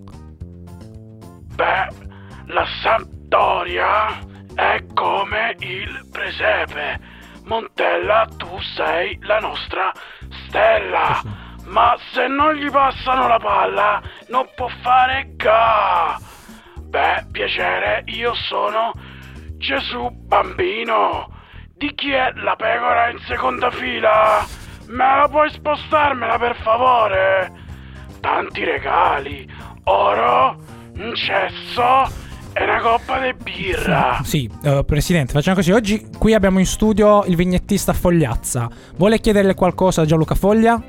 Beh, la Sampdoria è come il presepe. Montella, tu sei la nostra stella. Ma se non gli passano la palla non può fare ga. Beh, piacere, io sono Gesù Bambino. Di chi è la pecora in seconda fila? Me la puoi spostarmela per favore? Tanti regali, oro, un cesso e una coppa di birra. Sì, uh, presidente, facciamo così. Oggi qui abbiamo in studio il vignettista Fogliazza. Vuole chiederle qualcosa a Gianluca Foglia?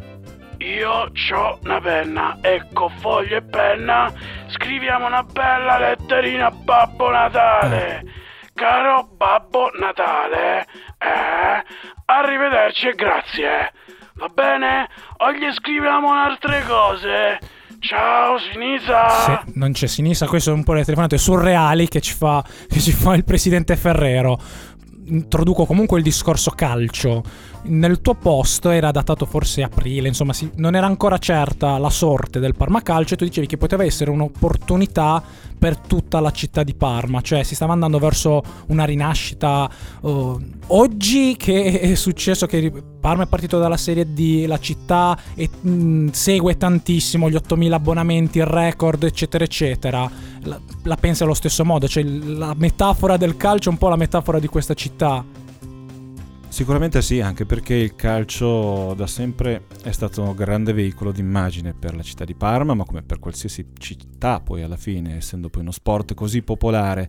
Io c'ho una penna, ecco foglio e penna, scriviamo una bella letterina a Babbo Natale. Eh. Caro Babbo Natale, eh, arrivederci e grazie. Va bene? O gli scriviamo altre cose? Ciao Sinisa. Sì, non c'è Sinisa, questo è un po' le telefonate surreali che ci fa, che ci fa il presidente Ferrero. Introduco comunque il discorso calcio. Nel tuo post era datato forse aprile, insomma si, non era ancora certa la sorte del Parma Calcio e tu dicevi che poteva essere un'opportunità per tutta la città di Parma, cioè si stava andando verso una rinascita. Uh, oggi che è successo che Parma è partito dalla Serie D, la città e, mh, segue tantissimo gli ottomila abbonamenti, il record eccetera eccetera, la, la pensi allo stesso modo? Cioè la metafora del calcio è un po' la metafora di questa città? Sicuramente sì, anche perché il calcio da sempre è stato un grande veicolo d'immagine per la città di Parma, ma come per qualsiasi città poi alla fine, essendo poi uno sport così popolare.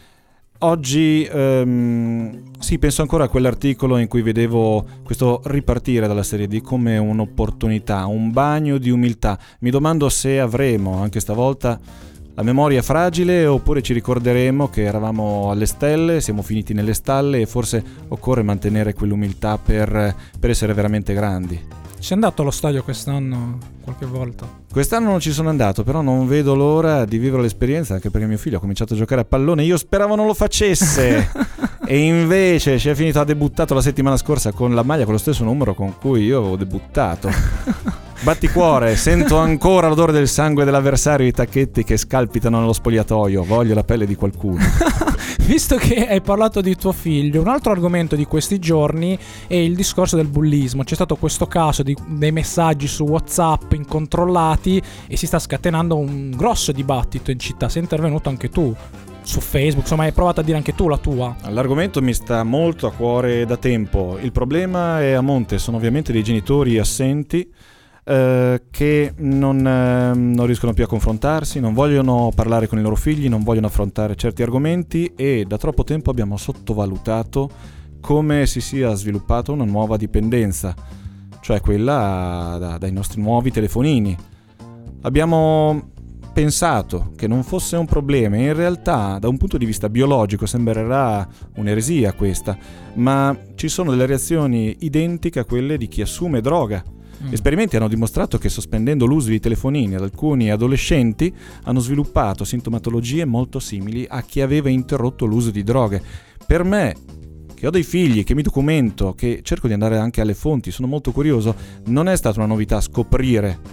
Oggi ehm, sì, penso ancora a quell'articolo in cui vedevo questo ripartire dalla Serie D come un'opportunità, un bagno di umiltà. Mi domando se avremo anche stavolta la memoria fragile oppure ci ricorderemo che eravamo alle stelle, siamo finiti nelle stalle e forse occorre mantenere quell'umiltà per, per essere veramente grandi. Sei andato allo stadio quest'anno qualche volta? Quest'anno non ci sono andato, però non vedo l'ora di vivere l'esperienza, anche perché mio figlio ha cominciato a giocare a pallone. Io speravo non lo facesse e invece ci è finito, ha debuttato la settimana scorsa con la maglia con lo stesso numero con cui io avevo debuttato. Batticuore, sento ancora l'odore del sangue dell'avversario, i tacchetti che scalpitano nello spogliatoio, voglio la pelle di qualcuno. Visto che hai parlato di tuo figlio, un altro argomento di questi giorni è il discorso del bullismo. C'è stato questo caso di, dei messaggi su WhatsApp incontrollati e si sta scatenando un grosso dibattito in città. Sei intervenuto anche tu su Facebook, insomma hai provato a dire anche tu la tua. L'argomento mi sta molto a cuore da tempo. Il problema è a monte, sono ovviamente dei genitori assenti eh, che non, eh, non riescono più a confrontarsi, non vogliono parlare con i loro figli, non vogliono affrontare certi argomenti e da troppo tempo abbiamo sottovalutato come si sia sviluppata una nuova dipendenza, cioè quella da, dai nostri nuovi telefonini. Abbiamo pensato che non fosse un problema, in realtà da un punto di vista biologico sembrerà un'eresia questa, ma ci sono delle reazioni identiche a quelle di chi assume droga. Mm. Esperimenti hanno dimostrato che sospendendo l'uso di telefonini ad alcuni adolescenti hanno sviluppato sintomatologie molto simili a chi aveva interrotto l'uso di droghe. Per me, che ho dei figli, che mi documento, che cerco di andare anche alle fonti, sono molto curioso, non è stata una novità scoprire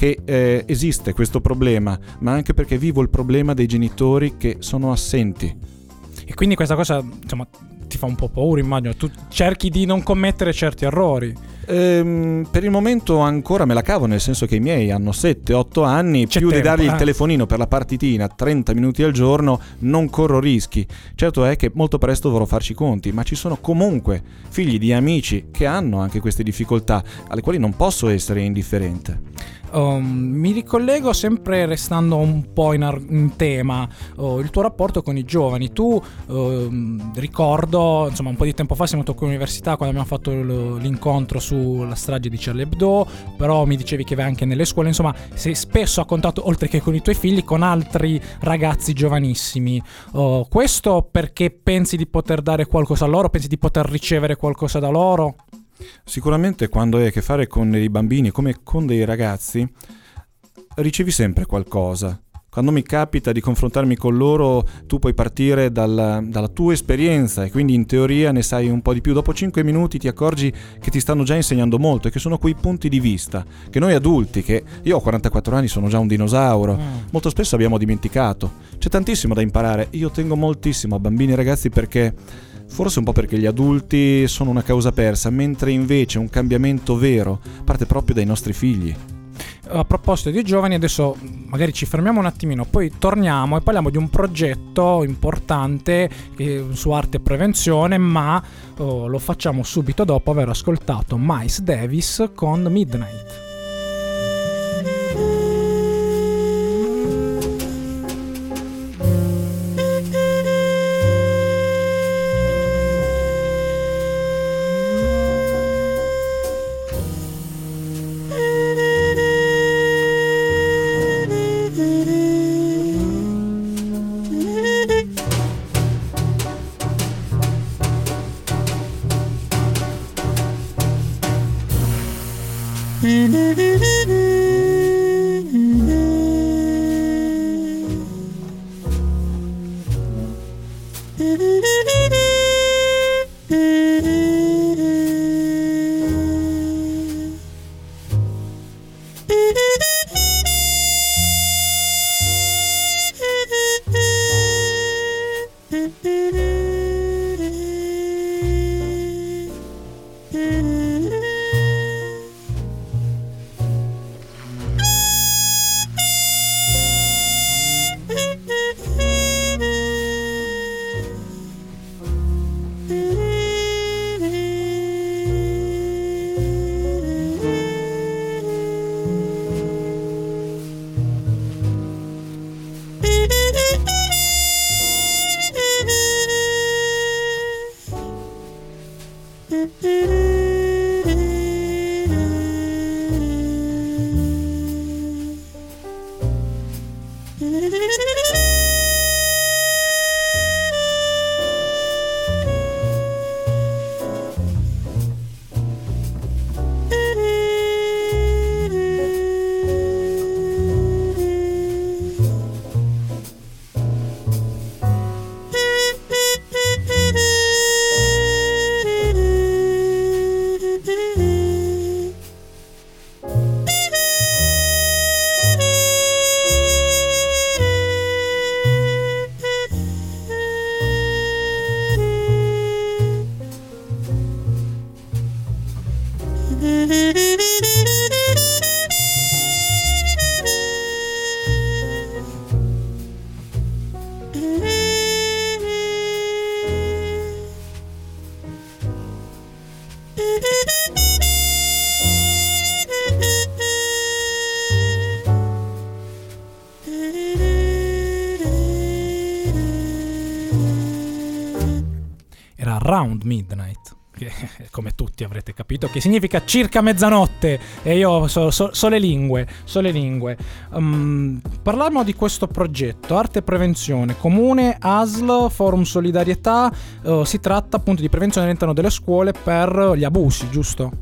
che eh, esiste questo problema, ma anche perché vivo il problema dei genitori che sono assenti. E quindi questa cosa, insomma, ti fa un po' paura, immagino. Tu cerchi di non commettere certi errori. Ehm, per il momento ancora me la cavo, nel senso che i miei hanno sette otto anni. C'è più tempo, di dargli eh. il telefonino per la partitina trenta minuti al giorno non corro rischi. Certo è che molto presto dovrò farci conti, ma ci sono comunque figli di amici che hanno anche queste difficoltà, alle quali non posso essere indifferente. Um, mi ricollego sempre restando un po' in, ar- in tema uh, il tuo rapporto con i giovani. Tu uh, ricordo, insomma, un po' di tempo fa siamo venuto qui all'università quando abbiamo fatto l- l'incontro sulla strage di Charlie Hebdo, però mi dicevi che vai anche nelle scuole, insomma sei spesso a contatto, oltre che con i tuoi figli, con altri ragazzi giovanissimi. Uh, questo perché pensi di poter dare qualcosa a loro? Pensi di poter ricevere qualcosa da loro? Sicuramente quando hai a che fare con dei bambini come con dei ragazzi ricevi sempre qualcosa. Quando mi capita di confrontarmi con loro, tu puoi partire dalla, dalla tua esperienza e quindi in teoria ne sai un po' di più. Dopo cinque minuti ti accorgi che ti stanno già insegnando molto e che sono quei punti di vista che noi adulti, che io ho quarantaquattro anni, sono già un dinosauro, mm. molto spesso abbiamo dimenticato. C'è tantissimo da imparare. Io tengo moltissimo a bambini e ragazzi perché forse un po' perché gli adulti sono una causa persa, mentre invece un cambiamento vero parte proprio dai nostri figli. A proposito di giovani, adesso magari ci fermiamo un attimino, poi torniamo e parliamo di un progetto importante eh, su arte e prevenzione, ma oh, lo facciamo subito dopo aver ascoltato Miles Davis con Midnight. Era Round Midnight, che come tutti avrete capito che significa circa mezzanotte, e io so, so, so le lingue, so le lingue. Um, parliamo di questo progetto Arte e Prevenzione Comune, A S L, Forum Solidarietà. Uh, si tratta appunto di prevenzione all'interno delle scuole per gli abusi, giusto?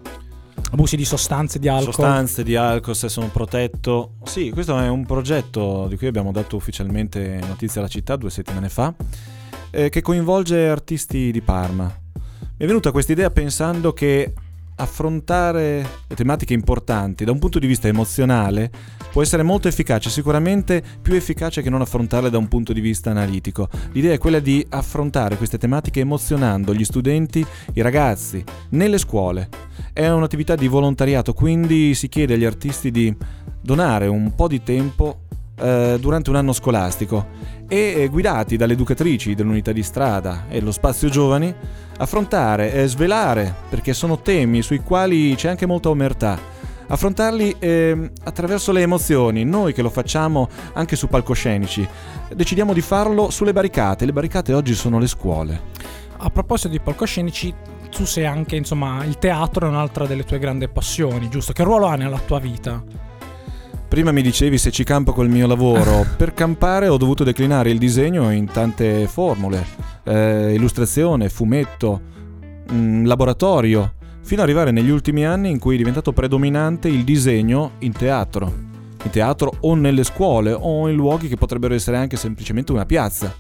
Abusi di sostanze, di alcol. Sostanze, di alcol, se sono protetto. Sì, questo è un progetto di cui abbiamo dato ufficialmente notizia alla città due settimane fa, eh, che coinvolge artisti di Parma. Mi è venuta questa idea pensando che affrontare le tematiche importanti da un punto di vista emozionale può essere molto efficace, sicuramente più efficace che non affrontarle da un punto di vista analitico. L'idea è quella di affrontare queste tematiche emozionando gli studenti, i ragazzi, nelle scuole. È un'attività di volontariato, quindi si chiede agli artisti di donare un po' di tempo eh, durante un anno scolastico e, eh, guidati dalle educatrici dell'unità di strada e lo spazio giovani, affrontare e svelare, perché sono temi sui quali c'è anche molta omertà, affrontarli eh, attraverso le emozioni. Noi che lo facciamo anche su palcoscenici decidiamo di farlo sulle barricate. Le barricate oggi sono le scuole. A proposito di palcoscenici, tu sei anche, insomma, il teatro è un'altra delle tue grandi passioni, giusto? Che ruolo ha nella tua vita? Prima mi dicevi se ci campo col mio lavoro. Per campare ho dovuto declinare il disegno in tante formule, eh, illustrazione, fumetto, mh, laboratorio, fino ad arrivare negli ultimi anni in cui è diventato predominante il disegno in teatro, in teatro o nelle scuole o in luoghi che potrebbero essere anche semplicemente una piazza.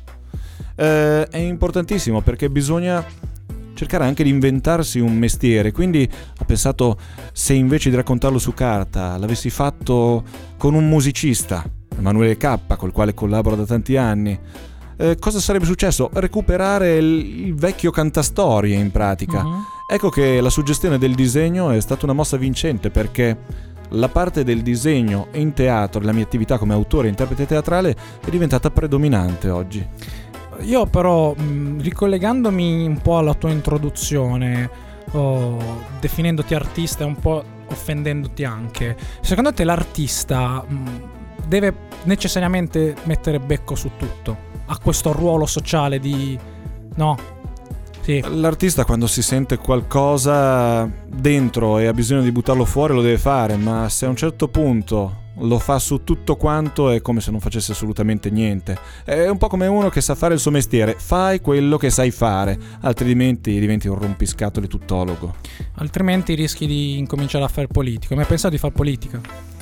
Eh, è importantissimo perché bisogna cercare anche di inventarsi un mestiere, quindi ho pensato, se invece di raccontarlo su carta l'avessi fatto con un musicista, Emanuele K, col quale collaboro da tanti anni, eh, cosa sarebbe successo? Recuperare il, il vecchio cantastorie in pratica. Uh-huh. Ecco che la suggestione del disegno è stata una mossa vincente, perché la parte del disegno in teatro, la mia attività come autore e interprete teatrale, è diventata predominante oggi. Io però, mh, ricollegandomi un po' alla tua introduzione, oh, definendoti artista e un po' offendendoti anche, secondo te l'artista mh, deve necessariamente mettere becco su tutto? Ha questo ruolo sociale di... no? Sì. L'artista, quando si sente qualcosa dentro e ha bisogno di buttarlo fuori, lo deve fare, ma se a un certo punto lo fa su tutto quanto è come se non facesse assolutamente niente. È un po' come uno che sa fare il suo mestiere: fai quello che sai fare, altrimenti diventi un rompiscatole tuttologo. Altrimenti rischi di incominciare a fare politica. Mi hai pensato di fare politica?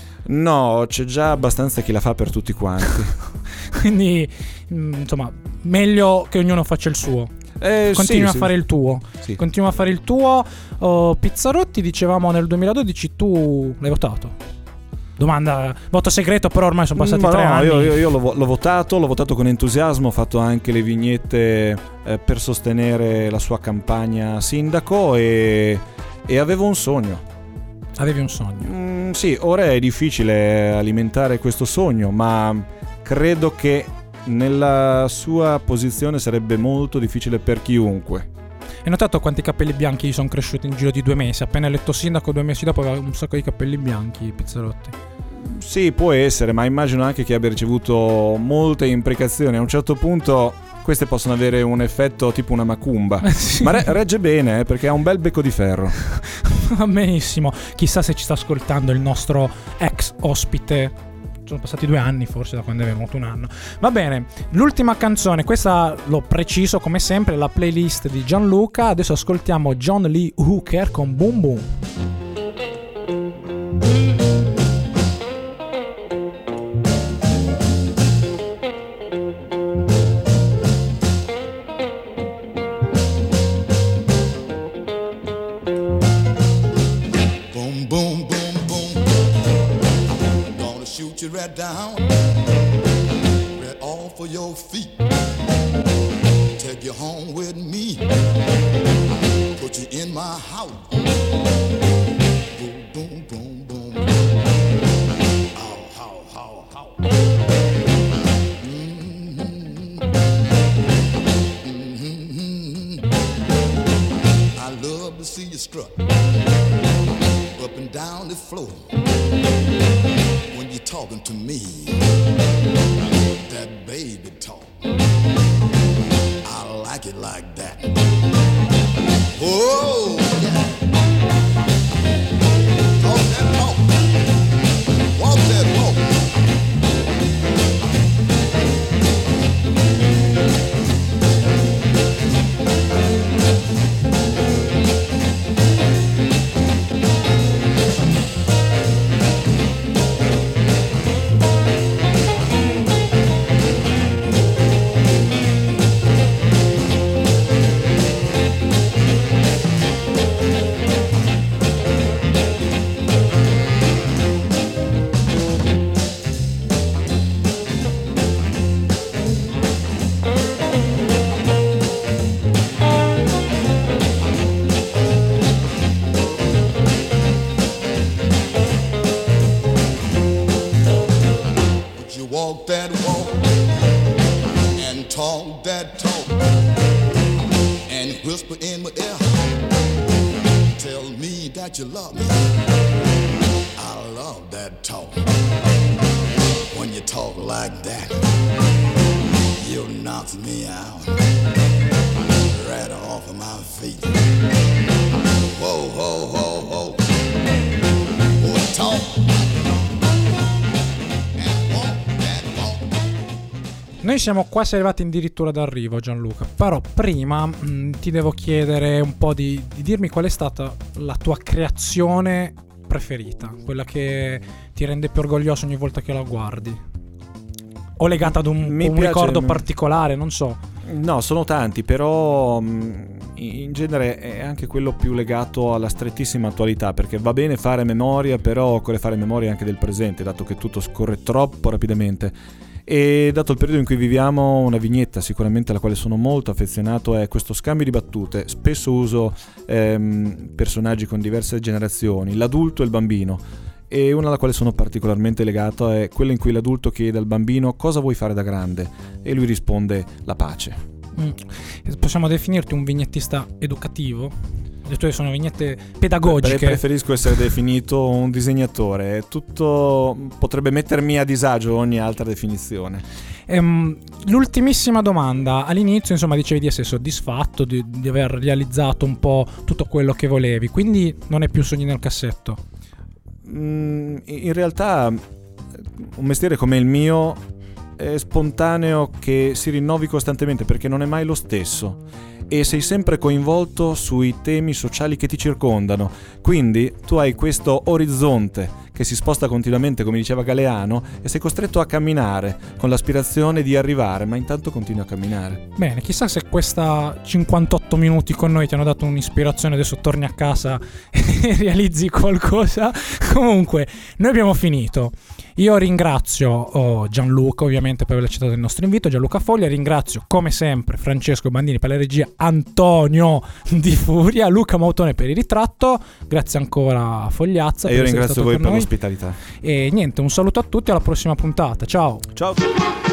No, c'è già abbastanza chi la fa per tutti quanti. Quindi, insomma, meglio che ognuno faccia il suo. Eh, Continua sì, a fare sì. il tuo. Sì. Continua a fare il tuo. Oh, Pizzarotti, dicevamo nel duemiladodici, tu l'hai votato? Domanda, voto segreto, però ormai sono passati Ma tre no, anni. Io, io, io l'ho, l'ho votato, l'ho votato con entusiasmo, ho fatto anche le vignette eh, per sostenere la sua campagna sindaco e, e avevo un sogno. Avevi un sogno? Mm, sì, ora è difficile alimentare questo sogno, ma credo che nella sua posizione sarebbe molto difficile per chiunque. Hai notato quanti capelli bianchi gli sono cresciuti in giro di due mesi? Appena eletto sindaco, due mesi dopo aveva un sacco di capelli bianchi, Pizzarotti. Sì, può essere, ma immagino anche che abbia ricevuto molte imprecazioni. A un certo punto queste possono avere un effetto tipo una macumba. Sì. Ma re- regge bene, eh, perché ha un bel becco di ferro. Va benissimo. Chissà se ci sta ascoltando il nostro ex ospite. Sono passati due anni forse da quando è venuto, un anno. Va bene, l'ultima canzone, questa l'ho preciso come sempre, la playlist di Gianluca. Adesso ascoltiamo John Lee Hooker con Boom Boom. Right down, right off of your feet. Take you home with me, put you in my house. Boom, boom, boom, boom. Ow, how, how, how. Mm-hmm. Mm-hmm. I love to see you strut up and down the floor. Talking to me, that baby talk, I like it like that. Oh, yeah. Talk that talk, walk that walk. talk that talk and whisper in my ear. Tell me that you love me. I love that talk. When you talk like that, you knock me out, right off of my feet. Whoa, whoa, whoa, whoa. Whoa, talk. Noi siamo quasi arrivati addirittura d'arrivo, Gianluca, però prima mh, ti devo chiedere un po' di, di dirmi qual è stata la tua creazione preferita, quella che ti rende più orgoglioso ogni volta che la guardi, o legata ad un, Mi un piace- ricordo particolare, non so. No, sono tanti, però mh, in genere è anche quello più legato alla strettissima attualità, perché va bene fare memoria, però occorre fare memoria anche del presente, dato che tutto scorre troppo rapidamente. E dato il periodo in cui viviamo, una vignetta sicuramente alla quale sono molto affezionato è questo scambio di battute. Spesso uso ehm, personaggi con diverse generazioni, l'adulto e il bambino, e una alla quale sono particolarmente legato è quella in cui l'adulto chiede al bambino cosa vuoi fare da grande e lui risponde la pace. Mm. Possiamo definirti un vignettista educativo? Le tue sono vignette pedagogiche. Pre- preferisco essere definito un disegnatore. Tutto potrebbe mettermi a disagio ogni altra definizione. Ehm, l'ultimissima domanda. All'inizio, insomma, dicevi di essere soddisfatto di, di aver realizzato un po' tutto quello che volevi, quindi non è più sogni nel cassetto. Mm, in realtà un mestiere come il mio è spontaneo, che si rinnovi costantemente perché non è mai lo stesso e sei sempre coinvolto sui temi sociali che ti circondano, quindi tu hai questo orizzonte che si sposta continuamente, come diceva Galeano, e sei costretto a camminare con l'aspirazione di arrivare, ma intanto continui a camminare. Bene, chissà se questa cinquantotto minuti con noi ti hanno dato un'ispirazione, adesso torni a casa e realizzi qualcosa. Comunque, noi abbiamo finito. Io ringrazio oh, Gianluca, ovviamente, per aver accettato il nostro invito, Gianluca Foglia. Ringrazio come sempre Francesco Bandini per la regia, Antonio Di Furia, Luca Mautone per il ritratto. Grazie ancora a Fogliazza. E io ringrazio voi per noi. l'ospitalità. E niente, un saluto a tutti, alla prossima puntata. Ciao. Ciao.